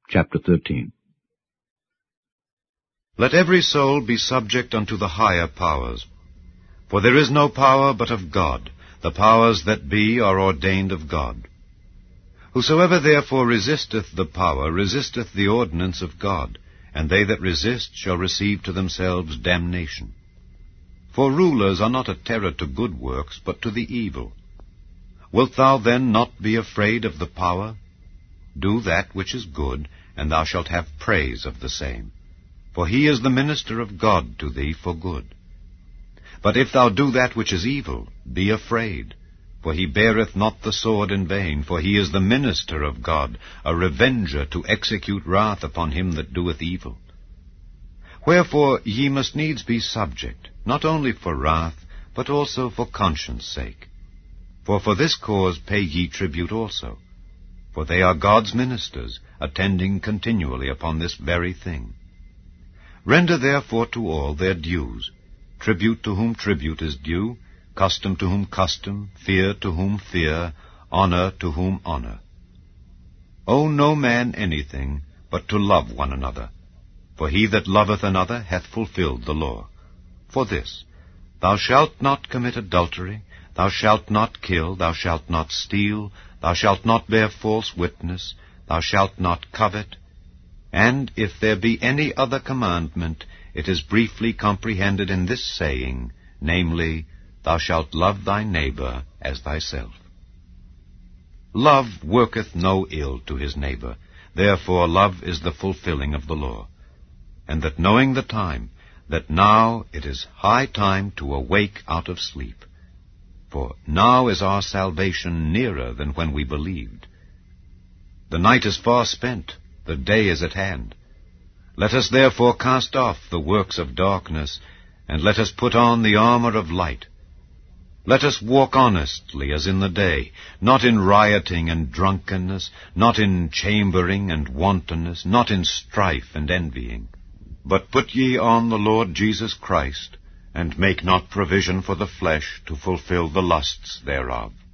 Chapter 13. Let every soul be subject unto the higher powers. For there is no power but of God. The powers that be are ordained of God. Whosoever therefore resisteth the power resisteth the ordinance of God, and they that resist shall receive to themselves damnation. For rulers are not a terror to good works, but to the evil. Wilt thou then not be afraid of the power? Do that which is good, and thou shalt have praise of the same. For he is the minister of God to thee for good. But if thou do that which is evil, be afraid. For he beareth not the sword in vain, for he is the minister of God, a revenger to execute wrath upon him that doeth evil. Wherefore ye must needs be subject, not only for wrath, but also for conscience sake. For this cause pay ye tribute also. For they are God's ministers, attending continually upon this very thing. Render therefore to all their dues, tribute to whom tribute is due, custom to whom custom, fear to whom fear, honor to whom honor. Owe no man anything, but to love one another. For he that loveth another hath fulfilled the law. For this, thou shalt not commit adultery, thou shalt not kill, thou shalt not steal, thou shalt not bear false witness, thou shalt not covet. And if there be any other commandment, it is briefly comprehended in this saying, namely, thou shalt love thy neighbor as thyself. Love worketh no ill to his neighbor, therefore love is the fulfilling of the law. And that knowing the time, that now it is high time to awake out of sleep. For now is our salvation nearer than when we believed. The night is far spent, the day is at hand. Let us therefore cast off the works of darkness, and let us put on the armor of light. Let us walk honestly as in the day, not in rioting and drunkenness, not in chambering and wantonness, not in strife and envying. But put ye on the Lord Jesus Christ, and make not provision for the flesh to fulfill the lusts thereof.